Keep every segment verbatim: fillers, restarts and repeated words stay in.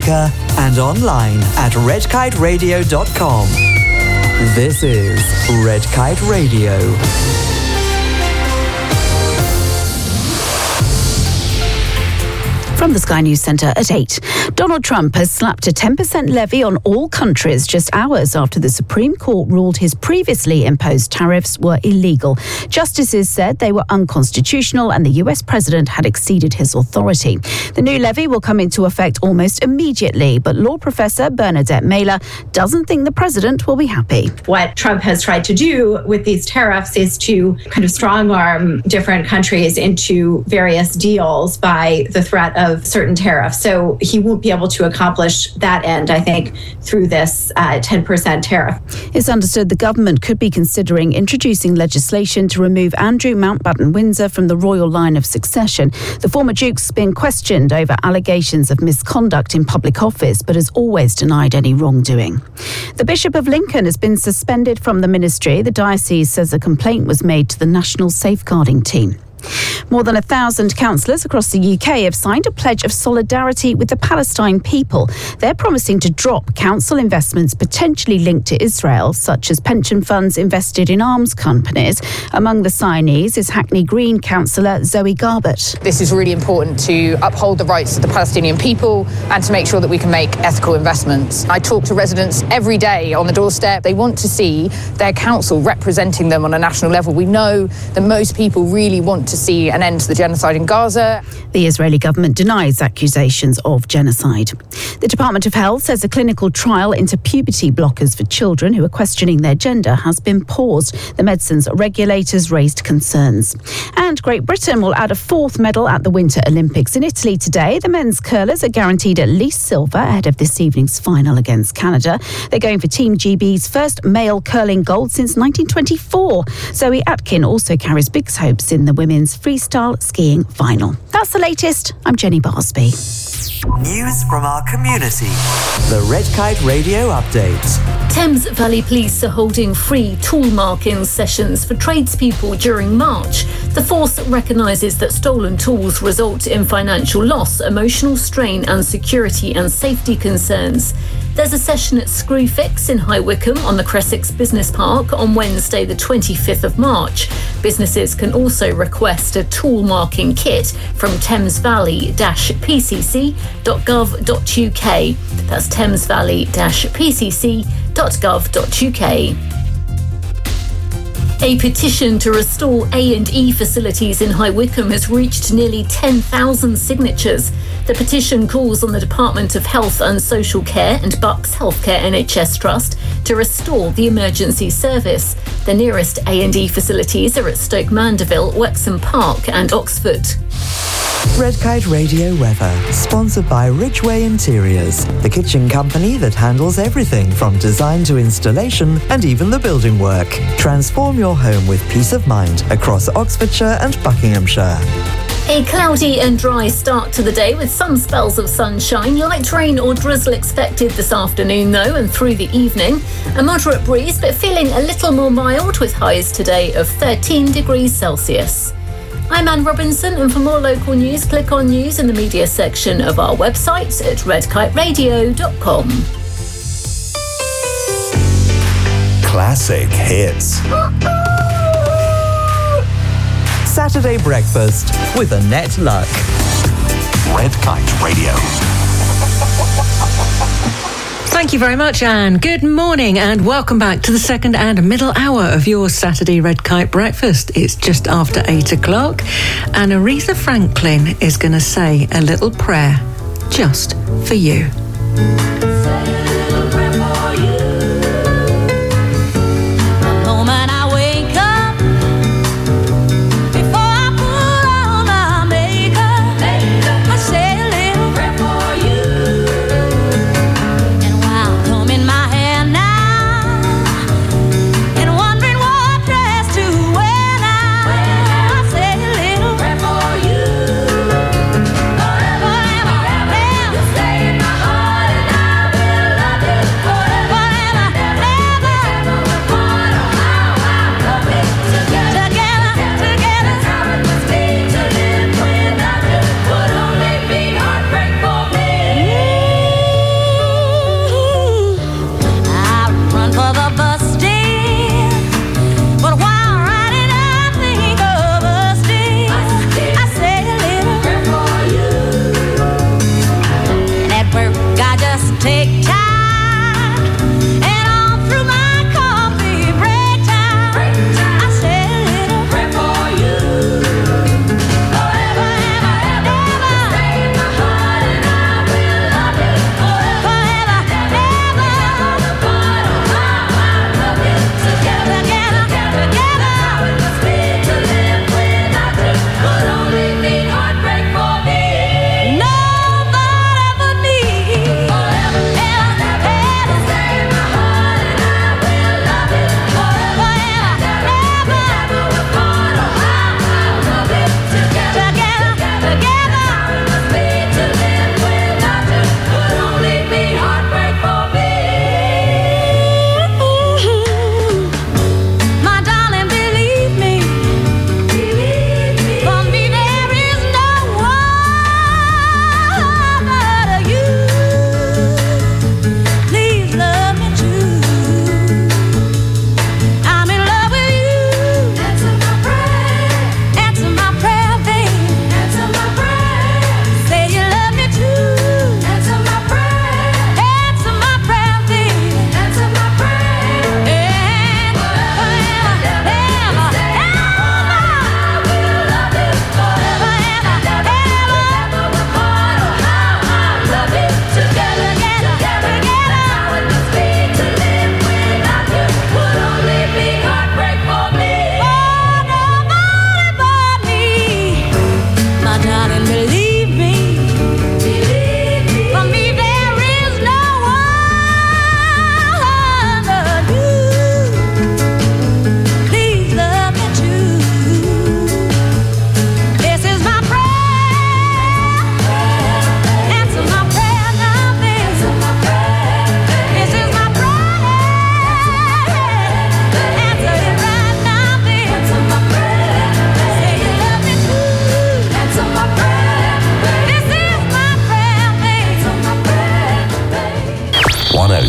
speaker and online at red kite radio dot com. This is Red Kite Radio. From the Sky News Centre at eight. Donald Trump has slapped a ten percent levy on all countries just hours after the Supreme Court ruled his previously imposed tariffs were illegal. Justices said they were unconstitutional and the U S president had exceeded his authority. The new levy will come into effect almost immediately, but law professor Bernadette Mailer doesn't think the president will be happy. What Trump has tried to do with these tariffs is to kind of strong-arm different countries into various deals by the threat of Of certain tariffs. So he won't be able to accomplish that end, I think, through this uh, ten percent tariff. It's understood the government could be considering introducing legislation to remove Andrew Mountbatten Windsor from the royal line of succession. The former Duke's been questioned over allegations of misconduct in public office, but has always denied any wrongdoing. The Bishop of Lincoln has been suspended from the ministry. The diocese says a complaint was made to the National Safeguarding Team. More than a thousand councillors across the U K have signed a pledge of solidarity with the Palestine people. They're promising to drop council investments potentially linked to Israel, such as pension funds invested in arms companies. Among the signees is Hackney Green councillor Zoe Garbett. This is really important to uphold the rights of the Palestinian people and to make sure that we can make ethical investments. I talk to residents every day on the doorstep. They want to see their council representing them on a national level. We know that most people really want to see an end to the genocide in Gaza. The Israeli government denies accusations of genocide. The Department of Health says a clinical trial into puberty blockers for children who are questioning their gender has been paused. The medicine's regulators raised concerns. And Great Britain will add a fourth medal at the Winter Olympics in Italy today. The men's curlers are guaranteed at least silver ahead of this evening's final against Canada. They're going for Team G B's first male curling gold since nineteen twenty-four. Zoe Atkin also carries big hopes in the women's freestyle skiing final. That's the latest. I'm Jenny Barsby. News from our community. The Red Kite Radio Update. Thames Valley Police are holding free tool marking sessions for tradespeople during March. The force recognises that stolen tools result in financial loss, emotional strain and security and safety concerns. There's a session at Screwfix in High Wycombe on the Cressex Business Park on Wednesday the twenty-fifth of March. Businesses can also request a tool marking kit from thames valley dash p c c dot gov dot u k. That's thames valley dash p c c dot gov dot u k. A petition to restore A and E facilities in High Wycombe has reached nearly ten thousand signatures. The petition calls on the Department of Health and Social Care and Bucks Healthcare N H S Trust to restore the emergency service. The nearest A and E facilities are at Stoke Mandeville, Wexham Park and Oxford. Red Kite Radio weather, sponsored by Ridgeway Interiors, the kitchen company that handles everything from design to installation and even the building work. Transform your home with peace of mind across Oxfordshire and Buckinghamshire. A cloudy and dry start to the day with some spells of sunshine. Light rain or drizzle expected this afternoon though and through the evening. A moderate breeze but feeling a little more mild with highs today of thirteen degrees Celsius. I'm Anne Robinson, and for more local news, click on news in the media section of our website at red kite radio dot com. Classic hits. Saturday breakfast with Annette Luck. Red Kite Radio. Thank you very much, Anne. Good morning and welcome back to the second and middle hour of your Saturday Red Kite Breakfast. It's just after eight o'clock and Aretha Franklin is going to say a little prayer just for you.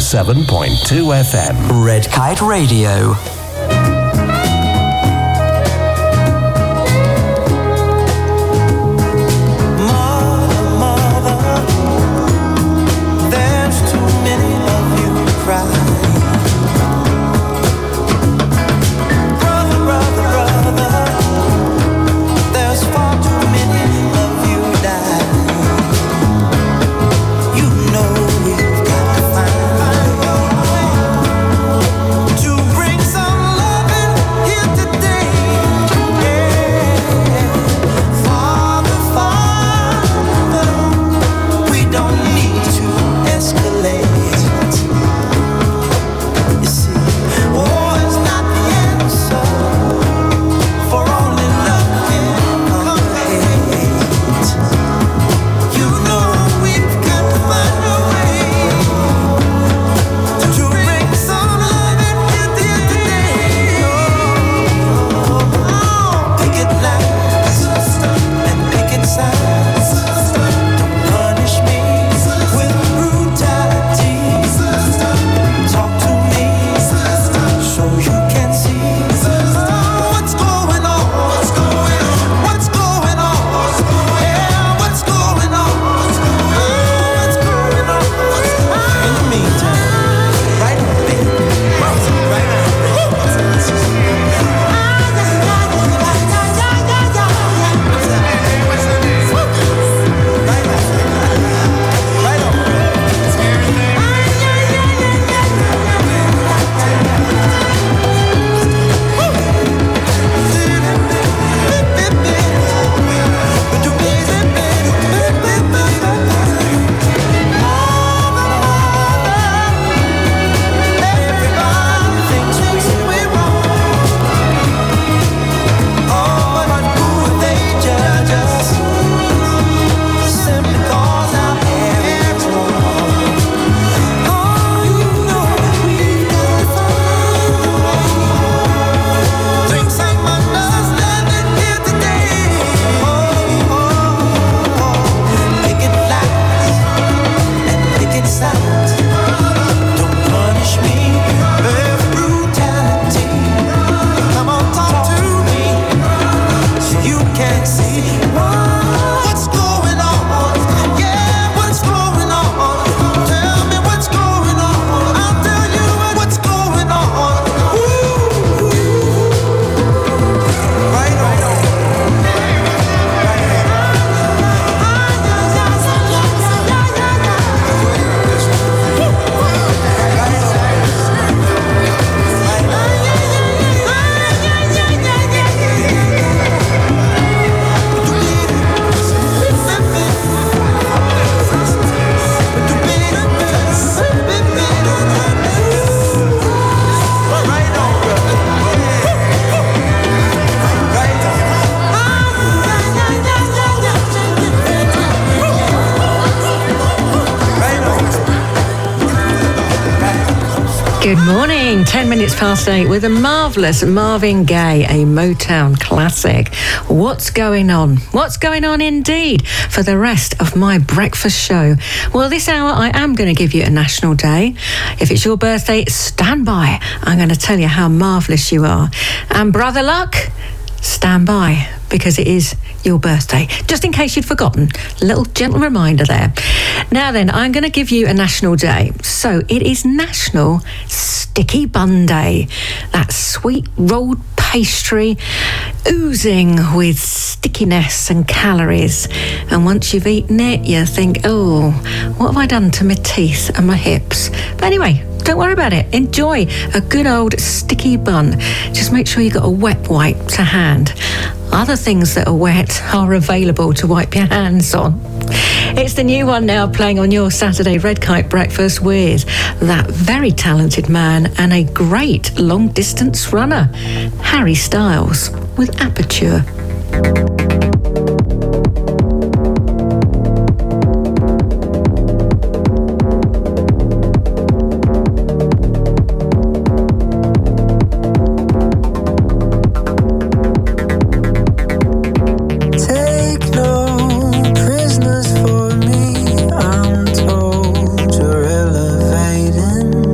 seven point two F M. Red Kite Radio. Good morning, ten minutes past eight with a marvellous Marvin Gaye, a Motown classic. What's going on? What's going on indeed for the rest of my breakfast show? Well, this hour I am going to give you a national day. If it's your birthday, stand by. I'm going to tell you how marvellous you are. And Brother Luck, stand by, because it is your birthday. Just in case you'd forgotten, a little gentle reminder there. Now then, I'm going to give you a national day. So it is National Sticky Bun Day. That sweet rolled pastry oozing with stickiness and calories. And once you've eaten it, you think, oh, what have I done to my teeth and my hips? But anyway, don't worry about it. Enjoy a good old sticky bun. Just make sure you've got a wet wipe to hand. Other things that are wet are available to wipe your hands on. It's the new one now, playing on your Saturday Red Kite Breakfast with that very talented man and a great long-distance runner, Harry Styles, with Aperture. For me, I'm told you're elevating.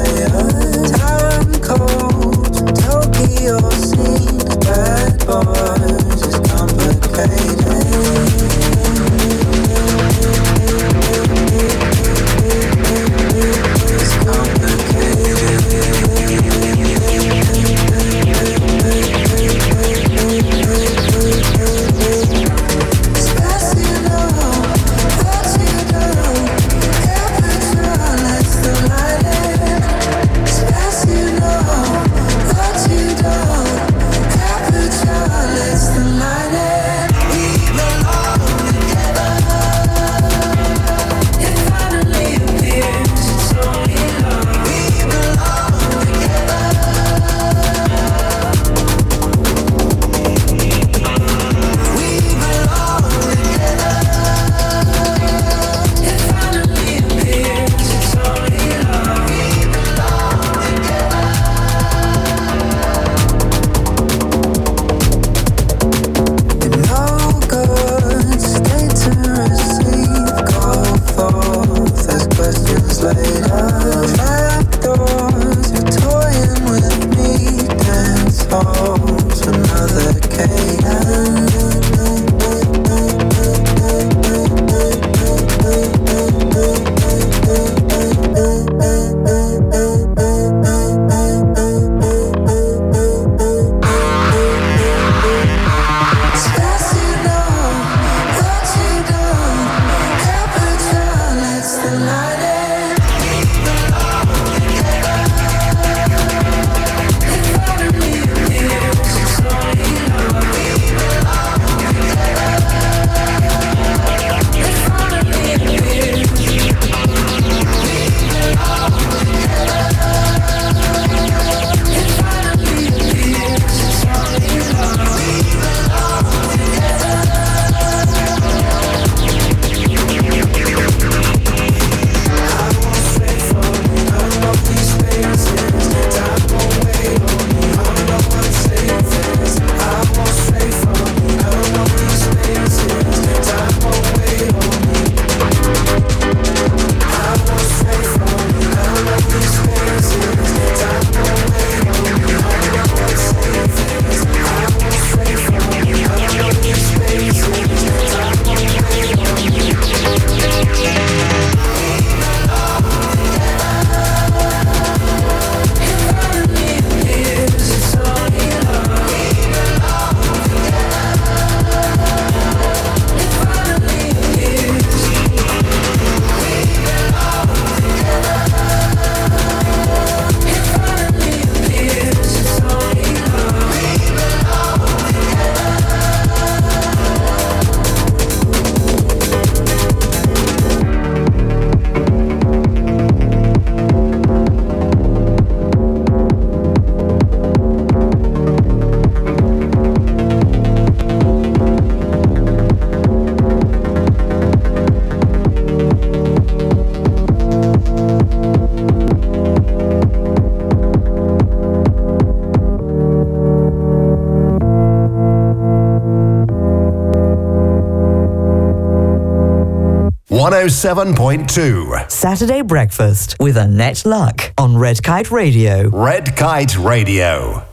one oh seven point two. Saturday Breakfast with Annette Luck on Red Kite Radio. Red Kite Radio.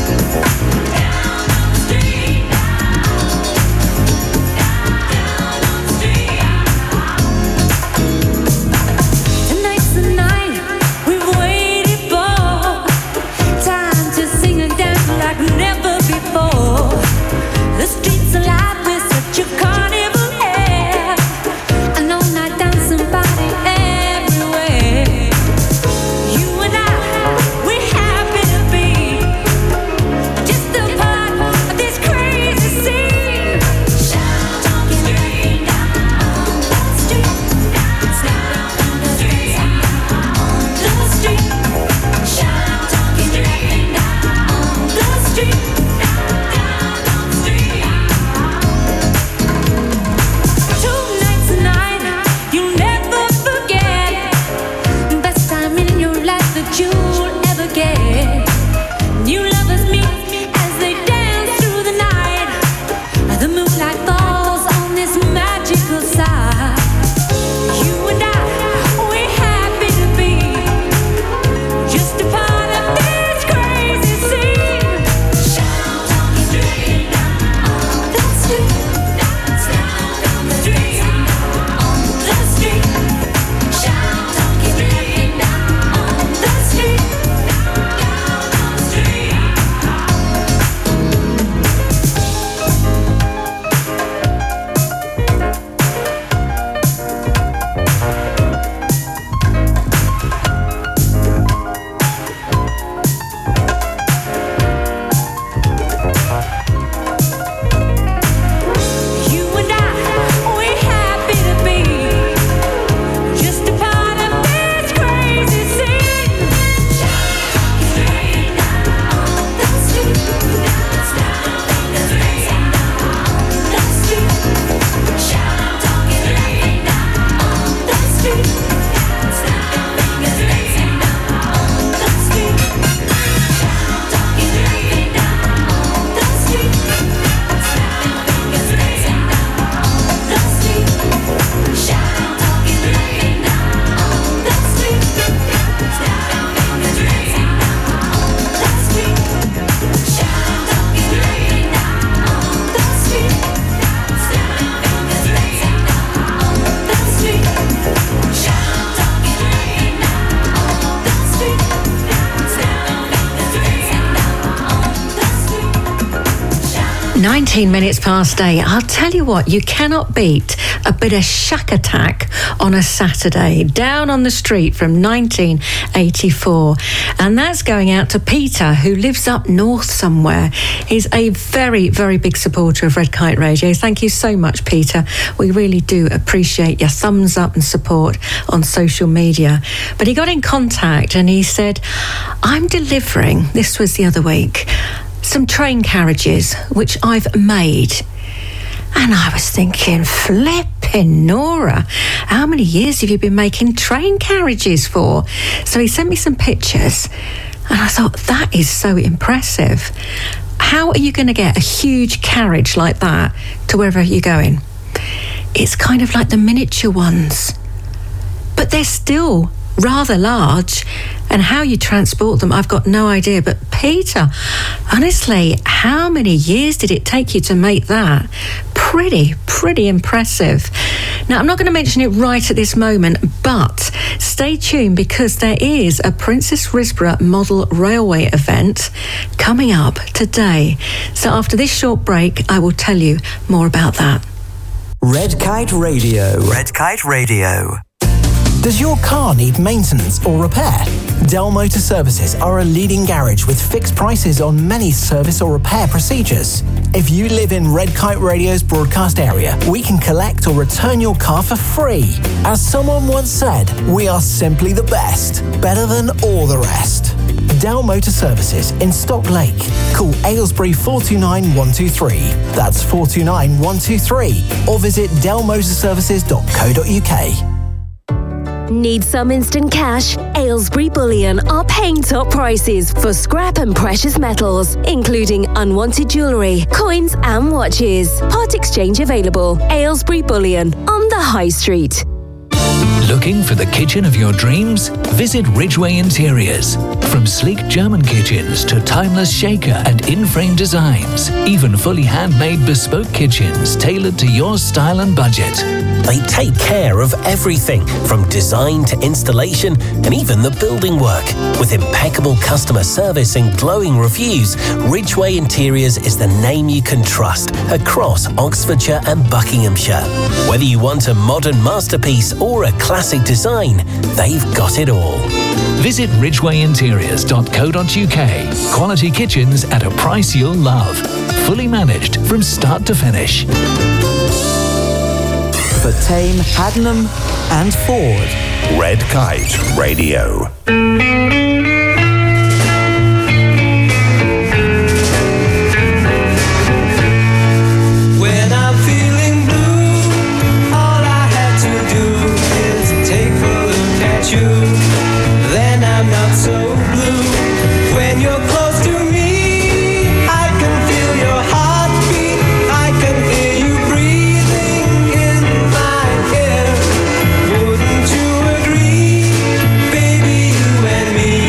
Down nineteen minutes past eight. I'll tell you what, you cannot beat a bit of Shack Attack on a Saturday. Down on the Street from nineteen eighty-four. And that's going out to Peter, who lives up north somewhere. He's a very, very big supporter of Red Kite Radio. Thank you so much, Peter. We really do appreciate your thumbs up and support on social media. But he got in contact and he said, I'm delivering, this was the other week, some train carriages which I've made. And I was thinking, flipping Nora, how many years have you been making train carriages for? So he sent me some pictures and I thought, that is so impressive. How are you going to get a huge carriage like that to wherever you're going? It's kind of like the miniature ones, but they're still rather large, and how you transport them, I've got no idea. But Peter, honestly, how many years did it take you to make that? Pretty, pretty impressive. Now, I'm not going to mention it right at this moment, but stay tuned because there is a Princess Risborough Model Railway event coming up today. So after this short break, I will tell you more about that. Red Kite Radio. Red Kite Radio. Does your car need maintenance or repair? Dell Motor Services are a leading garage with fixed prices on many service or repair procedures. If you live in Red Kite Radio's broadcast area, we can collect or return your car for free. As someone once said, we are simply the best, better than all the rest. Dell Motor Services in Stock Lake. Call Aylesbury four two nine one two three. That's four two nine one two three. Or visit dell motor services dot co dot uk. Need some instant cash? Aylesbury Bullion are paying top prices for scrap and precious metals, including unwanted jewellery, coins and watches. Part exchange available. Aylesbury Bullion on the High Street. Looking for the kitchen of your dreams? Visit Ridgeway Interiors. From sleek German kitchens to timeless shaker and in-frame designs, even fully handmade bespoke kitchens tailored to your style and budget. They take care of everything from design to installation and even the building work. With impeccable customer service and glowing reviews, Ridgeway Interiors is the name you can trust across Oxfordshire and Buckinghamshire. Whether you want a modern masterpiece or a classic design, they've got it all. Visit ridgeway interiors dot co dot uk. Quality kitchens at a price you'll love. Fully managed from start to finish. For Tame, Haddenham and Ford. Red Kite Radio. When I'm feeling blue, all I had to do is take a look at you. Then I'm not so blue. When you're close to me, I can feel your heartbeat. I can hear you breathing in my ear. Wouldn't you agree, baby, you and me?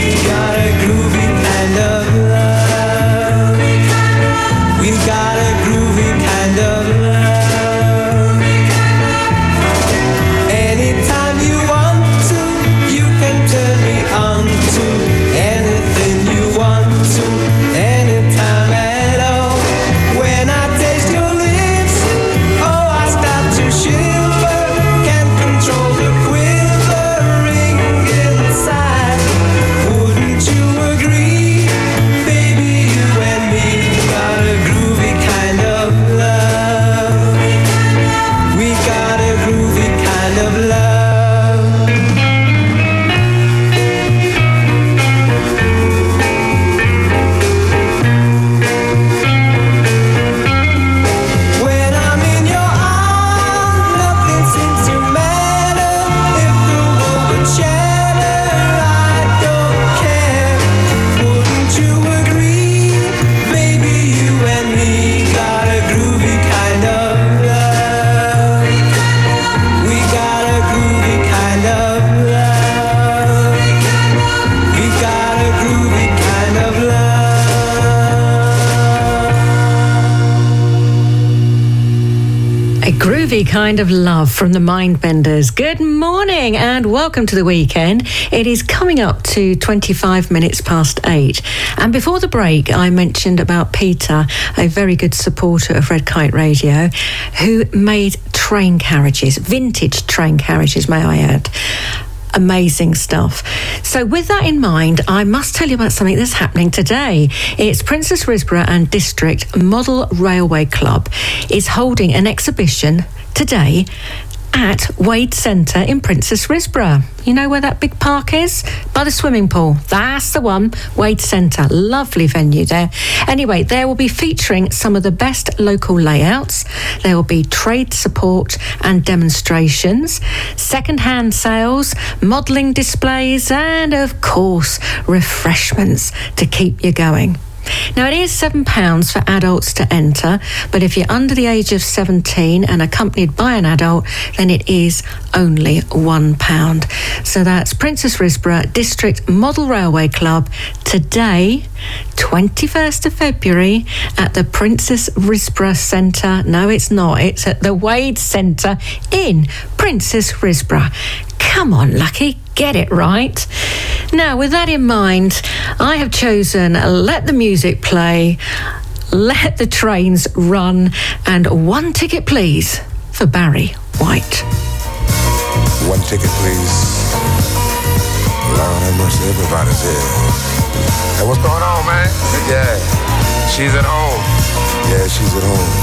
A groovy kind of love from the Mindbenders. Good morning and welcome to the weekend. It is coming up to twenty-five minutes past eight. And before the break, I mentioned about Peter, a very good supporter of Red Kite Radio, who made train carriages, vintage train carriages, may I add. Amazing stuff. So with that in mind, I must tell you about something that's happening today. It's Princess Risborough and District Model Railway Club is holding an exhibition today at Wade Centre in Princess Risborough. You know where that big park is? By the swimming pool. That's the one, Wade Centre. Lovely venue there. Anyway, there will be featuring some of the best local layouts. There will be trade support and demonstrations, second-hand sales, modelling displays, and of course, refreshments to keep you going. Now, it is seven pounds for adults to enter, but if you're under the age of seventeen and accompanied by an adult, then it is only one pound. So that's Princess Risborough District Model Railway Club today, twenty-first of February, at the Princess Risborough Centre. No, it's not. It's at the Wade Centre in Princess Risborough. Come on, Lucky, get it right. Now, with that in mind, I have chosen Let the Music Play, Let the Trains Run, and One Ticket Please for Barry White. One ticket, please. Lord have mercy, everybody's here. Hey, what's going on, man? Yeah, she's at home. Yeah, she's at home.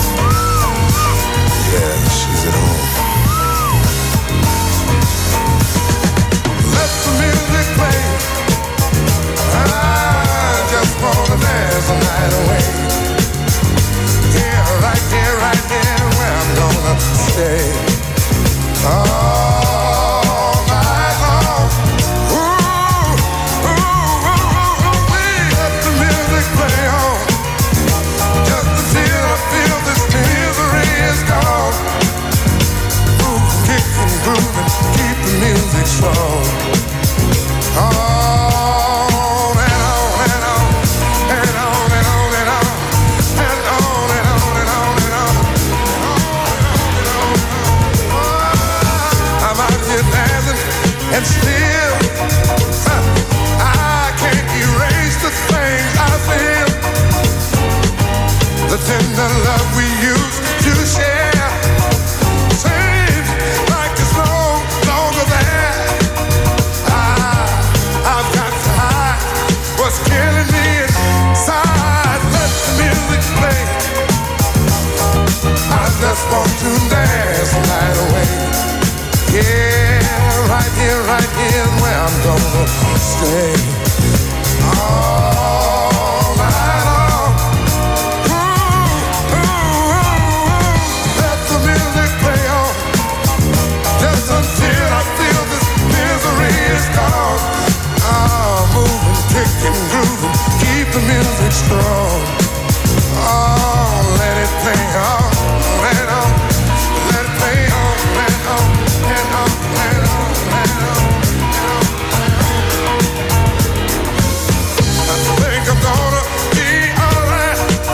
Yeah, she's at home. Let the music play. I just wanna dance the night away. Yeah, right here, right here, where I'm gonna stay. All night long. Ooh, ooh, ooh, ooh, ooh, let the music play on. Just until I feel this misery is gone. Ooh, kicking, grooving, keep the music strong. On and on and on, and on and on and on, and on and on and on and on, and on and on. I'm out here dancing and still huh, I can't erase the things I feel. The tender love we used to share seems like it's no longer there. I've got to hide what's killing me inside. Let the music play. I just want to dance the night away. Yeah, right here, right here is where I'm gonna stay. All night long. Ooh, ooh, ooh. Let the music play on. Just until I feel this misery is gone. Oh, moving, kicking, grooving, keep the music strong. Oh, let it play on, let it on, let it play on, let it on, let it on, let it on, let it on, I think I'm gonna be alright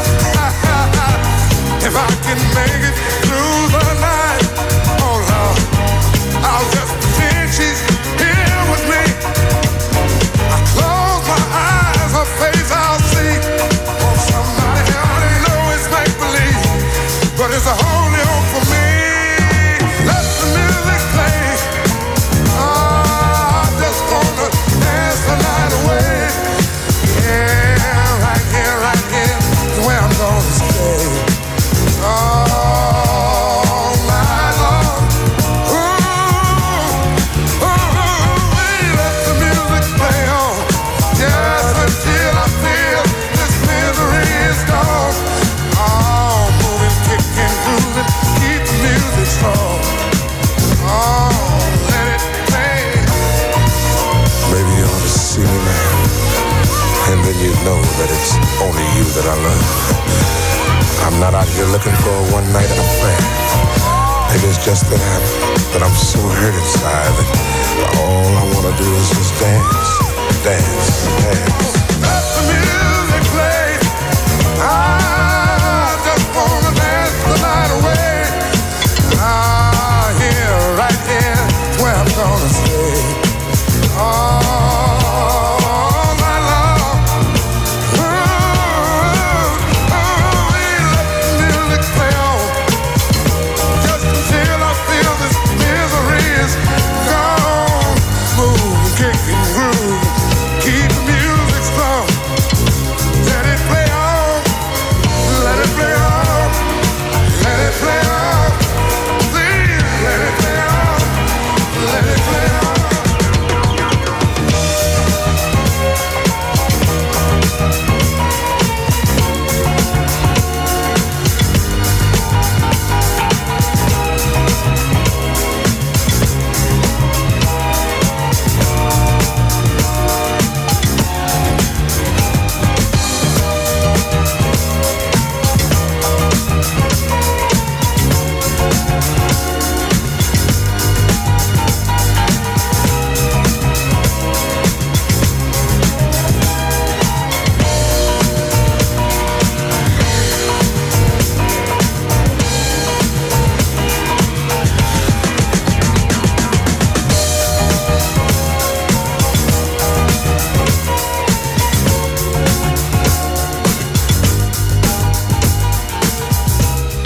if I can make it through the night. Oh Lord, I'll just pretend she's here with me. Close my eyes, her face I'll see. Want somebody I know it's make-believe, but it's a holy hope for me. Let the music play. Oh, I just wanna dance the night away. Yeah, right here, right here is where I'm gonna stay. All night long. Ooh, ooh, ooh, let the music play on. Yes, until I feel this misery is gone. Oh, moving, kicking, grooving, keep the music strong. Oh, let it play. Maybe you ought to see me now, and then you know that it's only you that I love. I'm not out here looking for a one-night affair. Maybe it's just that I'm, that I'm so hurt inside that all I want to do is just dance, dance, dance. Let the music play. I just want to dance the night away.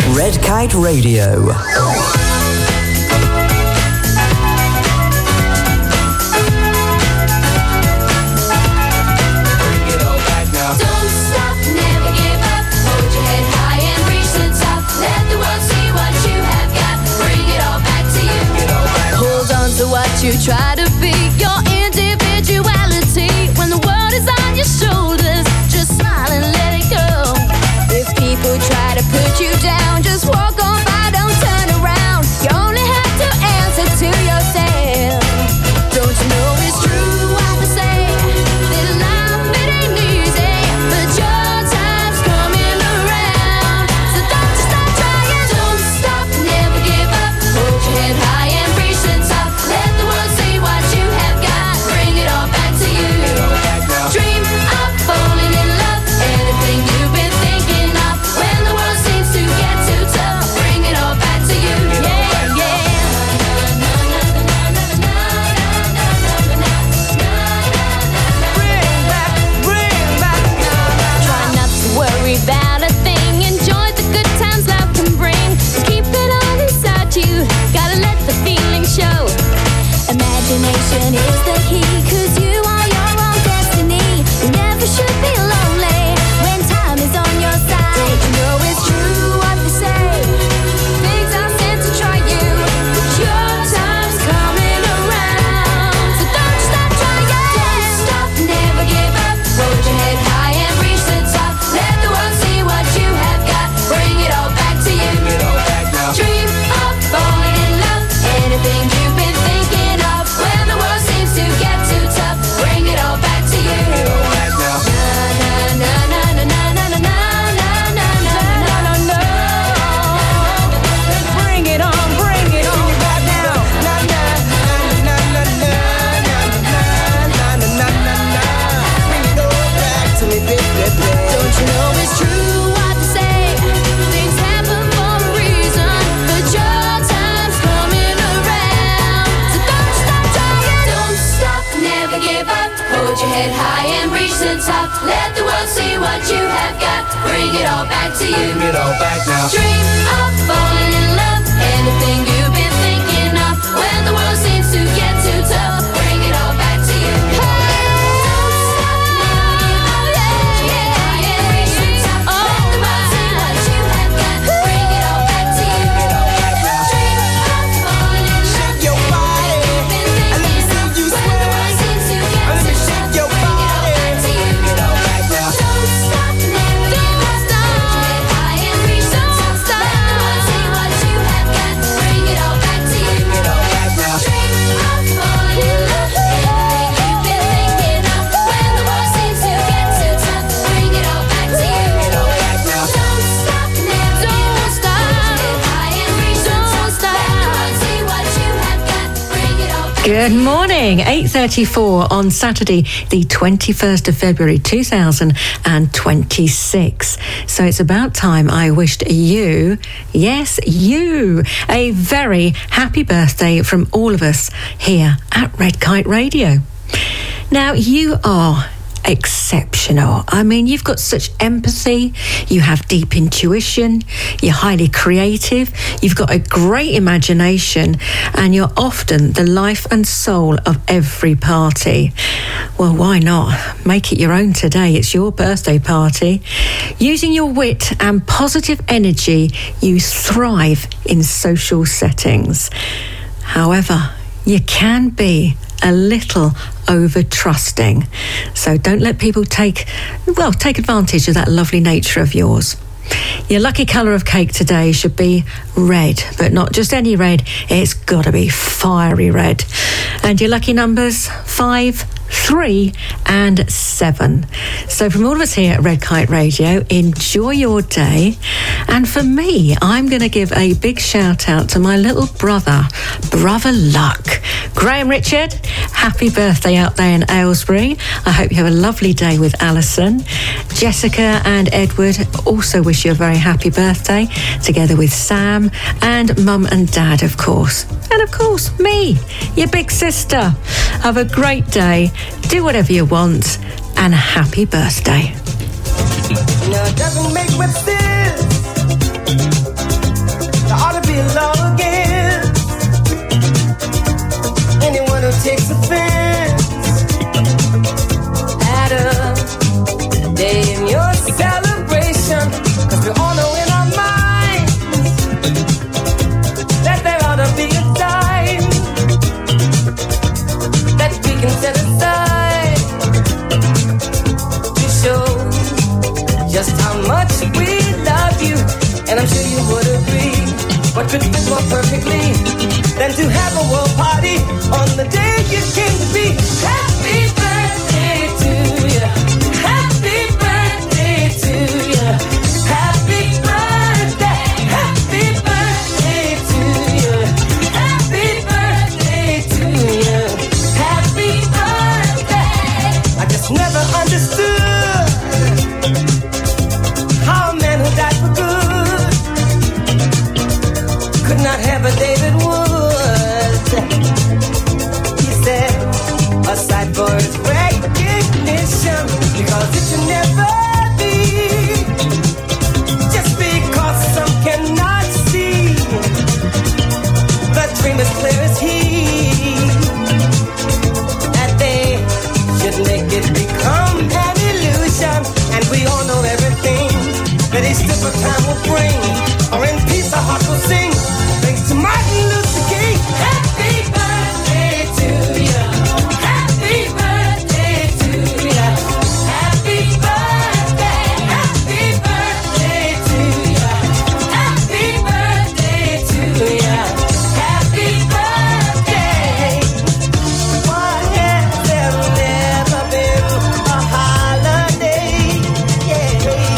Red Kite Radio. You try to be your individuality when the world is on your shoulders. Just smile and let it go. If people try to put you down, just walk on by, don't turn around. You only have to answer to yourself. Don't you know it's true what they say, that life it ain't easy, but your time's coming around. So don't you stop trying, don't stop, never give up. Hold your head high and reach the top. Let the world see what you have got. Bring it all back to you. Dream of falling in love. Anything you've been thinking of. When the world seems to get too tough, bring it all back to you. Yeah, yeah. Bring back, bring back. Try not to worry about a thing. Enjoy the good times love can bring. Keep it all inside you. Gotta let the feeling show. Imagination is the key, cause you are your own destiny. You never should be lonely when time is on your side. Don't you know it's true what they say, things are meant to try you, but your time's coming around. So don't you stop trying, don't stop, never give up. Hold your head high and reach the top. Let the world see what you have got. Bring it all back to you. Dream of falling in love. Anything you've been thinking of. When the world seems to get too tough, bring it all back to you. Na na na na na na na na na na na na na. Bring it on, bring it on back now. Na na na na na na na na na na. Bring it all back to me, baby. Don't you know it's true what they say? Things happen for a reason, but your time's coming around. So don't stop trying, don't stop, never give up. Hold your head high and reach the top. Let the world see what you have got. Bring it all back to you. Bring it all back now. Dream of falling in love. Anything you've been thinking of. When the world seems to get too tough, bring it all back to you. Don't stop, never give up. Hold your head high and reach the top. Let the world see what you have got. Bring it all back to you. Dream of falling in love. Shake your body and let me see you sweat. When the world seems to get too tough, bring it all back to you. Don't stop, never give up. Hold your head high and reach the top. Let the world see what you have got. Bring it all back to you. Dream of falling in love. Anything you've been thinking of. When the world seems to get too tough, bring it all back to you. Don't stop, never give up. Hold your head high and reach the top. Let the world see what you have got. Bring it all back. Good morning, eight thirty-four on Saturday, the twenty-first of February two thousand twenty-six. So it's about time I wished you, yes, you, a very happy birthday from all of us here at Red Kite Radio. Now, you are exceptional. I mean, you've got such empathy, you have deep intuition, you're highly creative, you've got a great imagination, and you're often the life and soul of every party. Well, why not? Make it your own today. It's your birthday party. Using your wit and positive energy, you thrive in social settings. However, you can be a little over trusting. So don't let people take, well, take advantage of that lovely nature of yours. Your lucky colour of cake today should be red, but not just any red. It's got to be fiery red. And your lucky numbers, five, three and seven. So from all of us here at Red Kite Radio, enjoy your day. And for me, I'm going to give a big shout out to my little brother, Brother Luck. Graham Richard, happy birthday out there in Aylesbury. I hope you have a lovely day with Alison. Jessica and Edward also wish you a very happy birthday, together with Sam and Mum and Dad, of course. And of course, me, your big sister. Have a great day, do whatever you want, and happy birthday. Now it doesn't make much sense what could fit more perfectly than to have a world party on the day you came to be? Happy birthday to you. Happy birthday to you. Happy birthday. Happy birthday to you. Happy birthday to you. Happy birthday. I just never understood how a man who died for good could not have a David Wood. He said, aside for his recognition, because it should never be, just because some cannot see, the dream is clear as he, that they should make it become an illusion, and we all know everything that each different time will bring, or in peace our heart will sing. Thanks to Martin Luther King. Happy birthday to you. Happy birthday to you. Happy birthday. Happy birthday to you. Happy birthday to you. Happy birthday. Why has there never been a holiday? Yeah.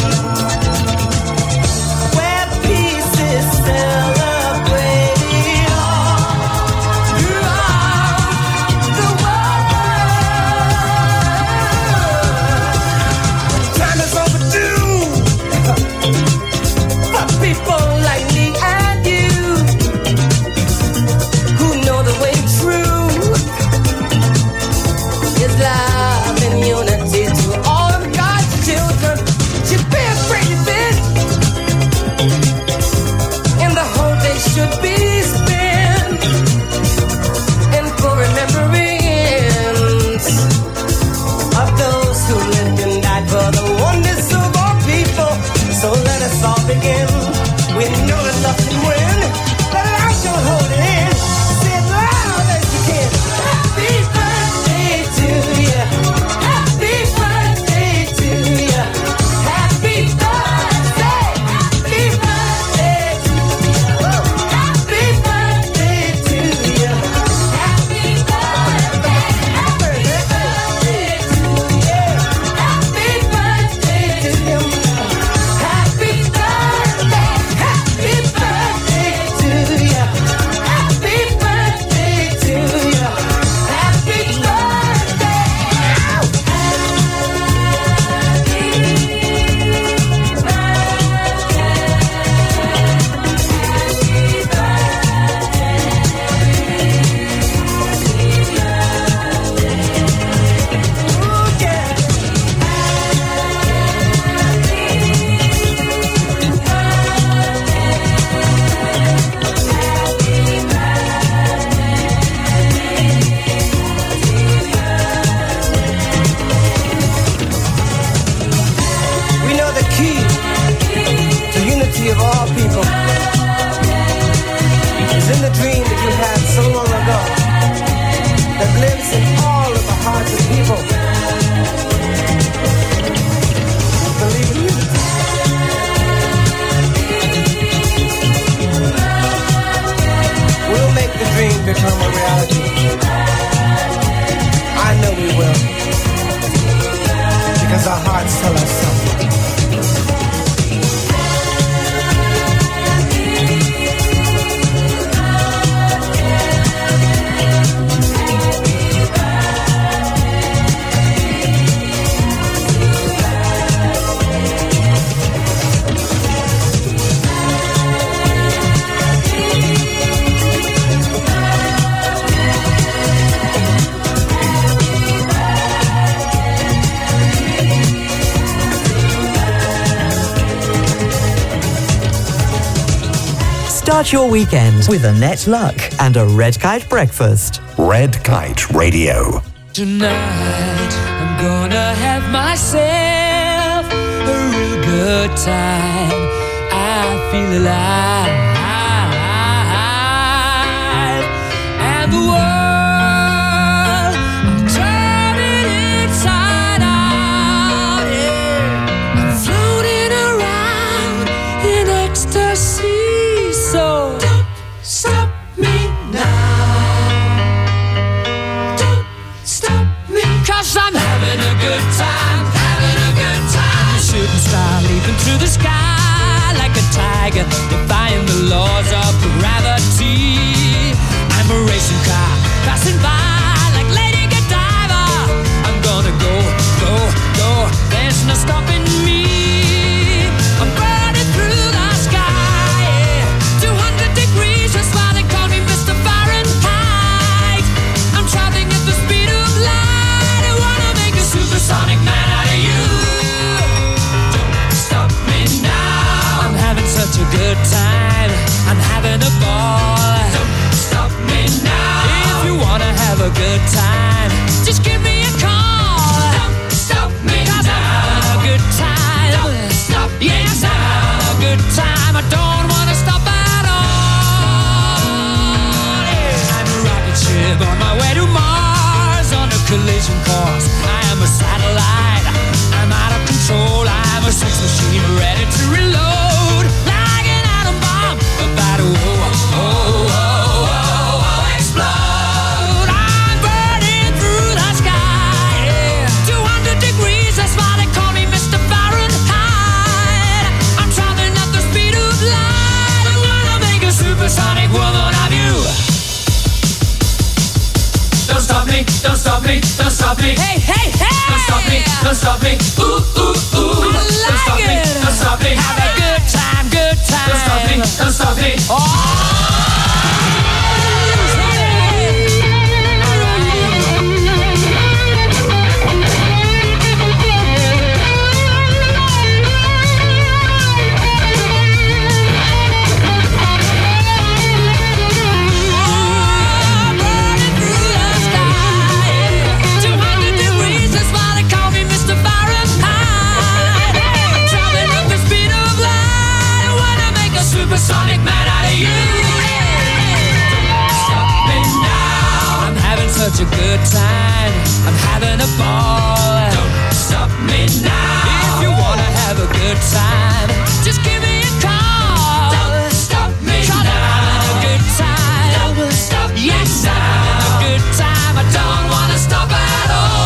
Where peace is celebrated all throughout the world. Time is overdue for people like me and you who know the way true is love and unity to all of God's children. Should be a great event, and the whole day should be spent in full remembrance of those who lived and died for the oneness of all people. So let us all begin. We know that love can win. Let it out, don't hold it in. Say it loud as you can. Happy birthday to you. Happy birthday to you. Happy birthday. Happy birthday to you. Happy birthday to you. Happy birthday. Happy birthday to you. Happy birthday to you. Happy birthday. Happy birthday to you. Happy birthday to you. Happy We know the key to unity of all people is in the dream that you had so long ago that lives in all of the hearts of people. Believe in unity. We'll make the dream become a reality. I know we will, because our hearts tell us so. Start your weekend with Annette Luck and a Red Kite breakfast. Red Kite Radio. Tonight I'm gonna have myself a real good time. I feel alive, and the world I'm turning inside out. Yeah, I'm floating around in ecstasy. So radiation cause I am a satellite. I'm out of control. I'm a sex machine ready to reload. Like an atom bomb about to oh, oh, oh, oh, oh, explode. I'm burning through the sky. Yeah. two hundred degrees, that's why they call me Mister Fahrenheit. I'm traveling at the speed of light. I wanna make a supersonic woman of you. Don't stop me, don't stop me, don't stop me. Hey, hey, hey! Don't stop me, don't stop me. Ooh, ooh, ooh. I like don't stop it. me, don't stop me. Have a good time, good time. Don't stop me, don't stop me. Oh! Sonic man out of you. Stop me now. I'm having such a good time. I'm having a ball. Don't stop me now. If you wanna have a good time, just give me a call. Don't stop me now. I'm having a good time. Don't stop me now. Yes, I'm having a good time. I don't wanna stop at all.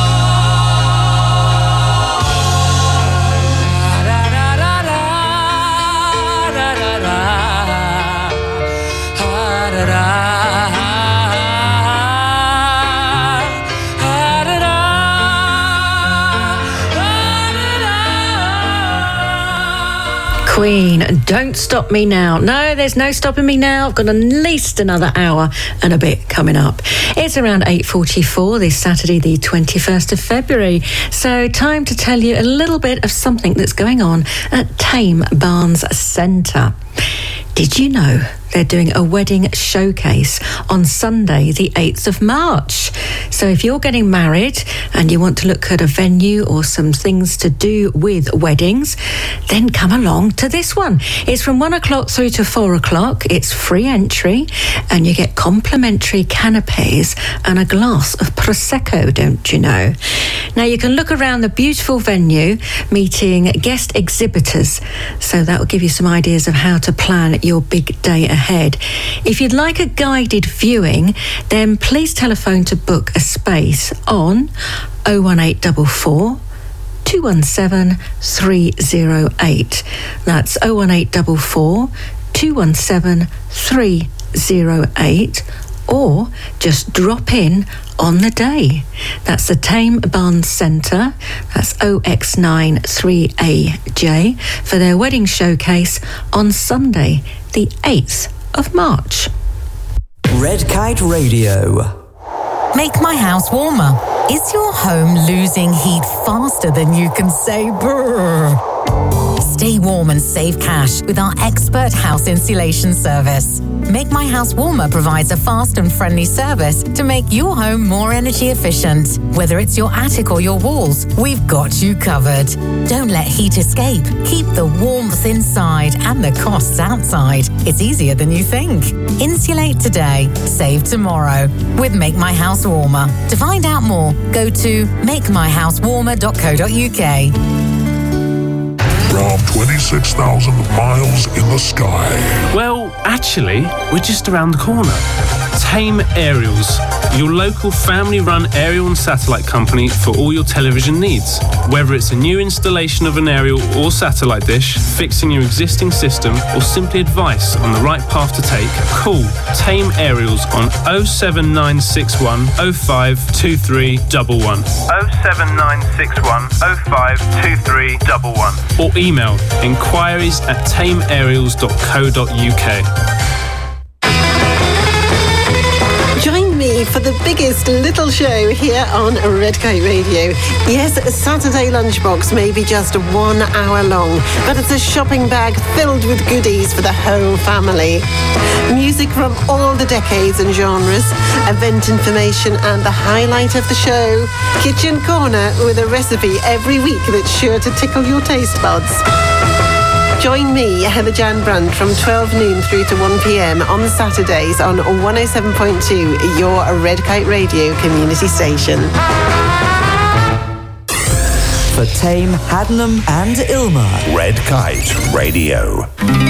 Queen, Don't Stop Me Now. No, there's no stopping me now. I've got at least another hour and a bit coming up. It's around eight forty-four this Saturday, the twenty-first of February. So time to tell you a little bit of something that's going on at Tame Barnes Centre. Did you know they're doing a wedding showcase on Sunday, the eighth of March? So if you're getting married and you want to look at a venue or some things to do with weddings, then come along to this one. It's from one o'clock through to four o'clock. It's free entry and you get complimentary canapes and a glass of Prosecco, don't you know? Now you can look around the beautiful venue, meeting guest exhibitors. So that will give you some ideas of how to plan your big day ahead. If you'd like a guided viewing, then please telephone to book a space on oh one eight four four, two one seven, three oh eight. That's oh one eight four four, two one seven, three oh eight. Or just drop in on the day. That's the Tame Barnes Centre. That's O X nine three A J for their wedding showcase on Sunday, the eighth of March. Red Kite Radio. Make my house warmer. Is your home losing heat faster than you can say brrr? Stay warm and save cash with our expert house insulation service. Make My House Warmer provides a fast and friendly service to make your home more energy efficient. Whether it's your attic or your walls, we've got you covered. Don't let heat escape. Keep the warmth inside and the costs outside. It's easier than you think. Insulate today, save tomorrow with Make My House Warmer. To find out more, go to make my house warmer dot co dot uk. From twenty-six thousand miles in the sky. Well, actually, we're just around the corner. Tame Aerials, your local family-run aerial and satellite company for all your television needs. Whether it's a new installation of an aerial or satellite dish, fixing your existing system, or simply advice on the right path to take, call Tame Aerials on oh seven nine six one oh five two three one one. oh seven nine six one oh five two three one one. Or email inquiries at tame aerials dot co dot uk. Join me for the biggest little show here on Red Kite Radio. Yes, a Saturday lunchbox may be just one hour long, but it's a shopping bag filled with goodies for the whole family. Music from all the decades and genres, event information, and the highlight of the show, Kitchen Corner with a recipe every week that's sure to tickle your taste buds. Join me, Heather Jan Brandt, from twelve noon through to one p.m. on Saturdays on one oh seven point two, your Red Kite Radio community station. For Tame, Haddenham and Ilma. Red Kite Radio.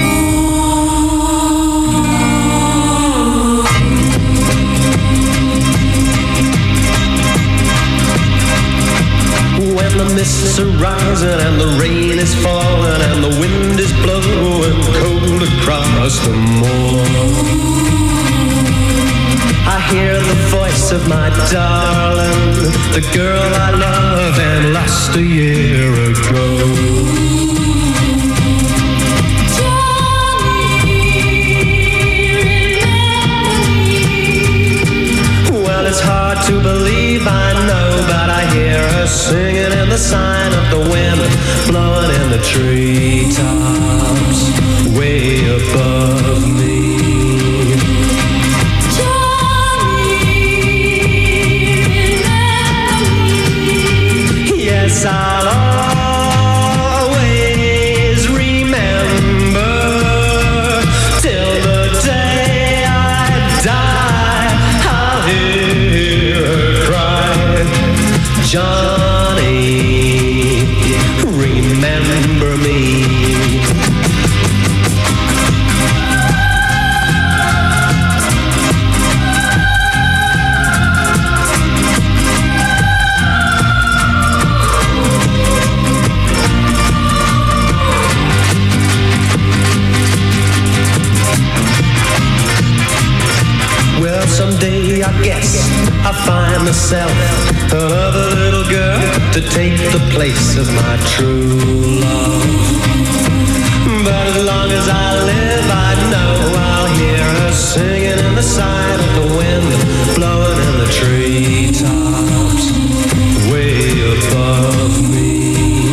When the mists are rising and the rain is falling and the wind is blowing cold across the moor, I hear the voice of my darling, the girl I love and lost a year ago. It's hard to believe, I know, but I hear her singing in the sign of the wind, blowing in the treetops, way above me. Johnny, yes, I'll always remember till the day I die. I'll hear her cry, Johnny, remember me. Well, someday I guess I'll find myself another little girl to take the place of my true love. But as long as I live, I know I'll hear her singing in the sign of the wind, blowing in the treetops, way above me.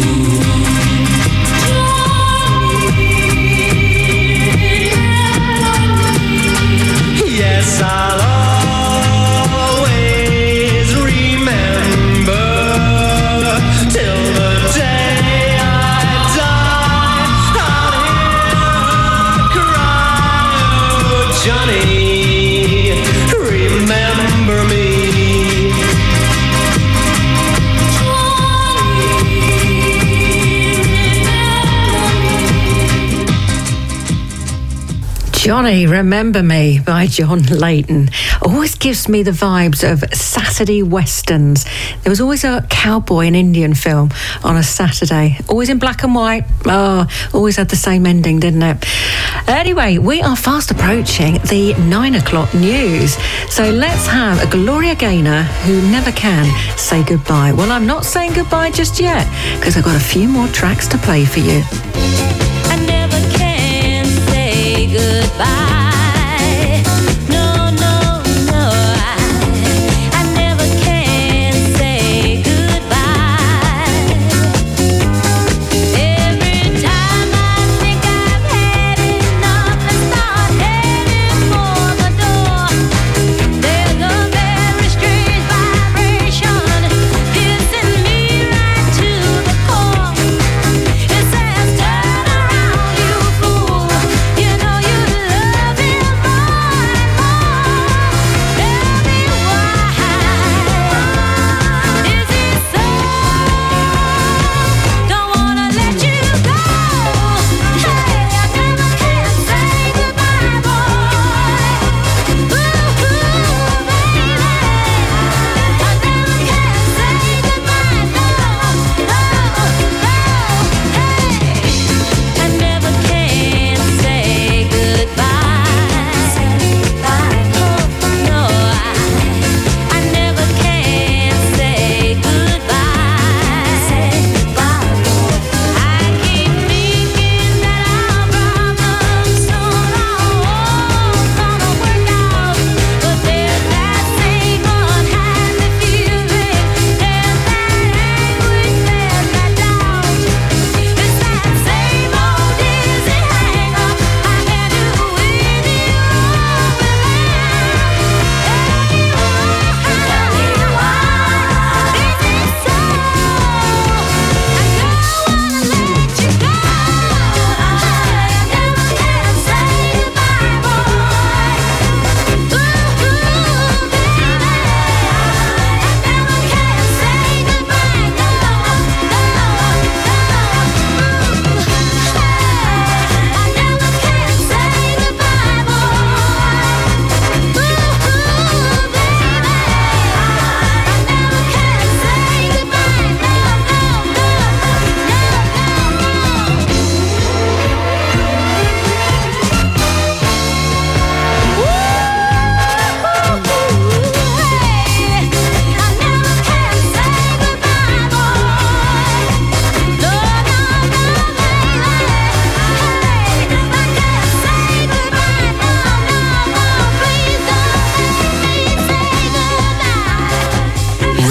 Yes, I'll always remember till the day I die. I'll hear her cry, oh, Johnny, remember me. Johnny, Remember Me by John Layton always gives me the vibes of Saturday westerns. There was always a cowboy and Indian film on a Saturday, always in black and white. Oh, always had the same ending, didn't it? Anyway, we are fast approaching the nine o'clock news. So let's have a Gloria Gaynor who never can say goodbye. Well, I'm not saying goodbye just yet because I've got a few more tracks to play for you. I never can say goodbye. No, no, no. I, I never can say goodbye. Every time I think I've had enough and start heading for the door, there's a very strange vibration piercing me right to the core. It says, turn around, you fool. You know you love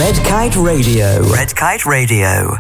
Red Kite Radio. Red Kite Radio.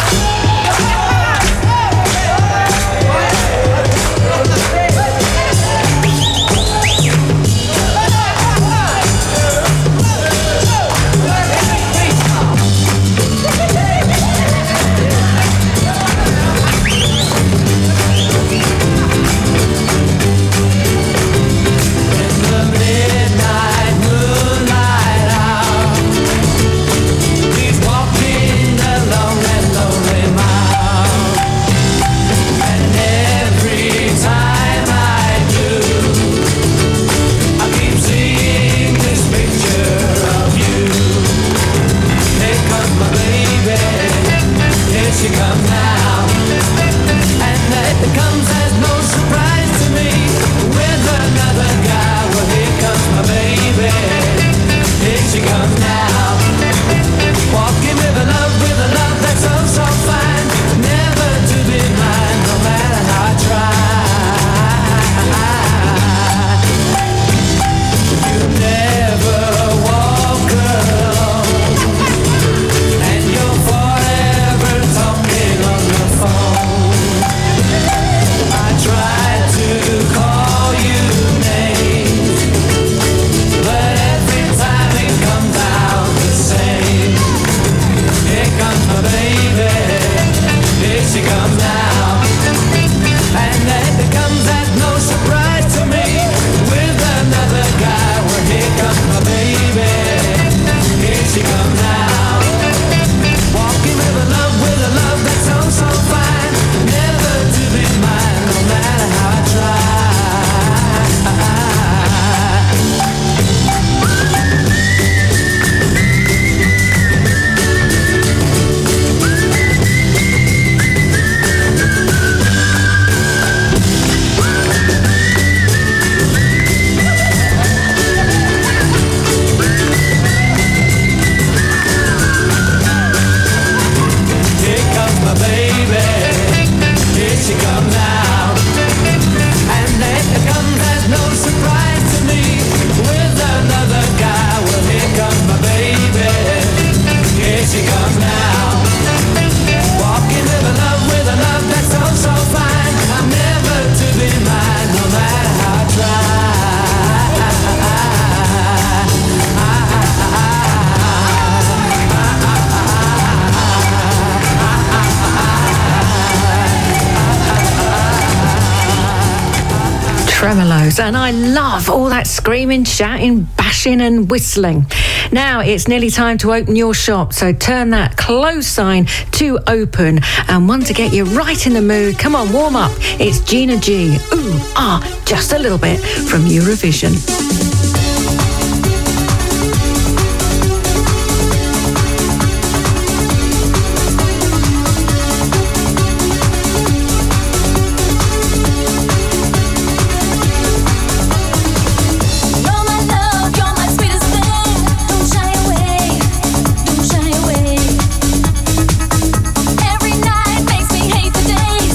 Tremolos, and I love all that screaming, shouting, bashing and whistling. Now it's nearly time to open your shop, so turn that close sign to open, and one to get you right in the mood. Come on, warm up. It's Gina G. Ooh, ah, just a little bit from Eurovision.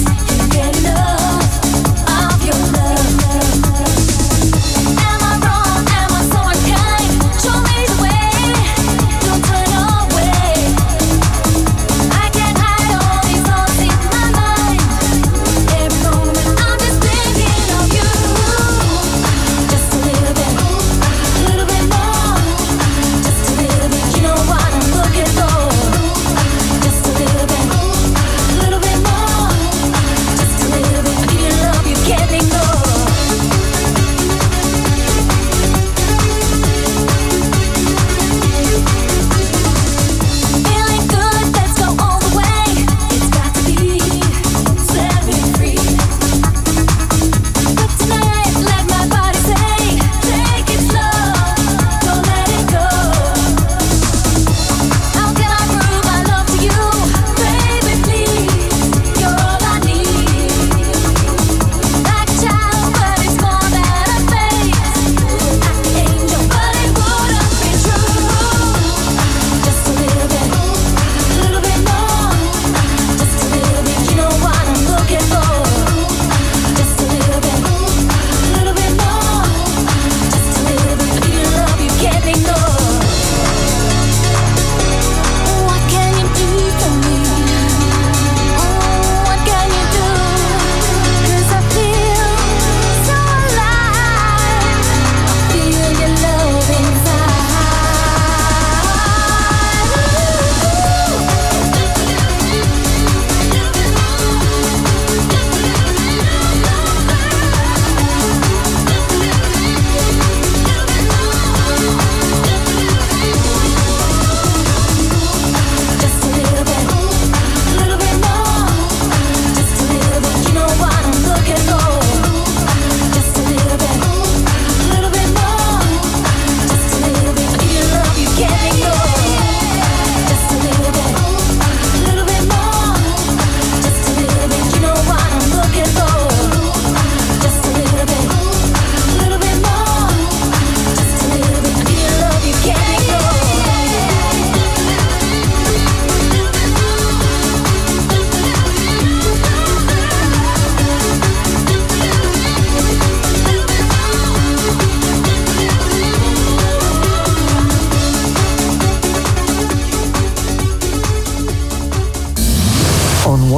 Am I wrong?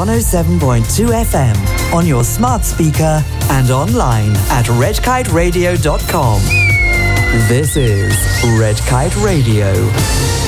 one oh seven point two F M on your smart speaker and online at red kite radio dot com. This is Red Kite Radio.